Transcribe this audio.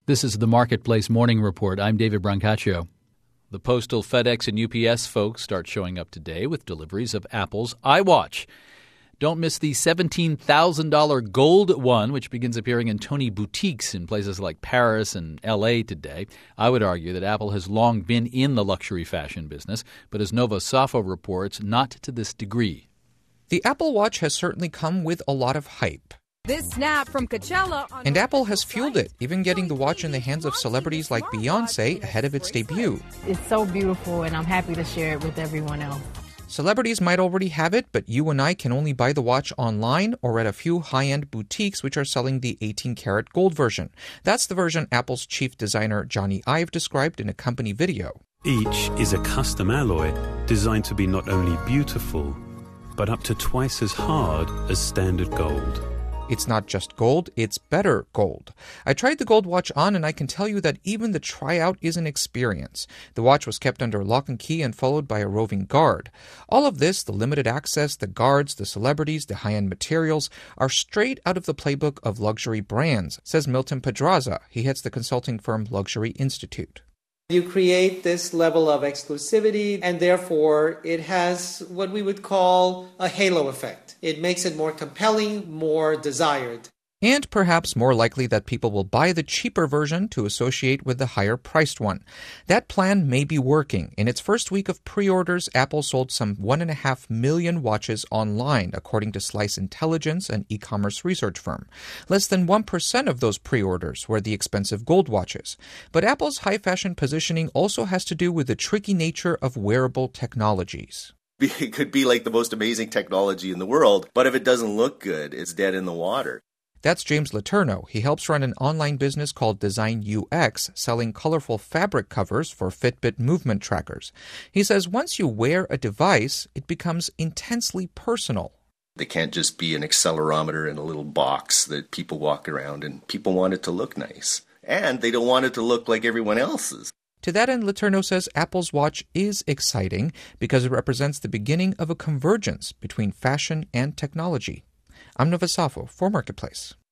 This is the Marketplace Morning Report. I'm David Brancaccio. The postal, FedEx, and UPS folks start showing up today with deliveries of Apple's iWatch. Don't miss the $17,000 gold one, which begins appearing in Tony boutiques in places like Paris and L.A. today. I would argue that Apple has long been in the luxury fashion business, but as Nova Safo reports, not to this degree. The Apple Watch has certainly come with a lot of hype. This snap from Coachella. And Apple has fueled it, even getting the watch in the hands of celebrities like Beyoncé ahead of its debut. It's so beautiful, and I'm happy to share it with everyone else. Celebrities might already have it, but you and I can only buy the watch online or at a few high-end boutiques which are selling the 18-karat gold version. That's the version Apple's chief designer Johnny Ive described in a company video. Each is a custom alloy designed to be not only beautiful, but up to twice as hard as standard gold. It's not just gold, it's better gold. I tried the gold watch on, and I can tell you that even the tryout is an experience. The watch was kept under lock and key and followed by a roving guard. All of this, the limited access, the guards, the celebrities, the high-end materials, are straight out of the playbook of luxury brands, says Milton Pedraza. He heads the consulting firm Luxury Institute. You create this level of exclusivity, and therefore it has what we would call a halo effect. It makes it more compelling, more desired. And perhaps more likely that people will buy the cheaper version to associate with the higher-priced one. That plan may be working. In its first week of pre-orders, Apple sold some 1.5 million watches online, according to Slice Intelligence, an e-commerce research firm. Less than 1% of those pre-orders were the expensive gold watches. But Apple's high-fashion positioning also has to do with the tricky nature of wearable technologies. It could be like the most amazing technology in the world, but if it doesn't look good, it's dead in the water. That's James Letourneau. He helps run an online business called Design UX, selling colorful fabric covers for Fitbit movement trackers. He says once you wear a device, it becomes intensely personal. They can't just be an accelerometer in a little box that people walk around, and people want it to look nice. And they don't want it to look like everyone else's. To that end, Letourneau says Apple's watch is exciting because it represents the beginning of a convergence between fashion and technology. I'm Nova Safo for Marketplace.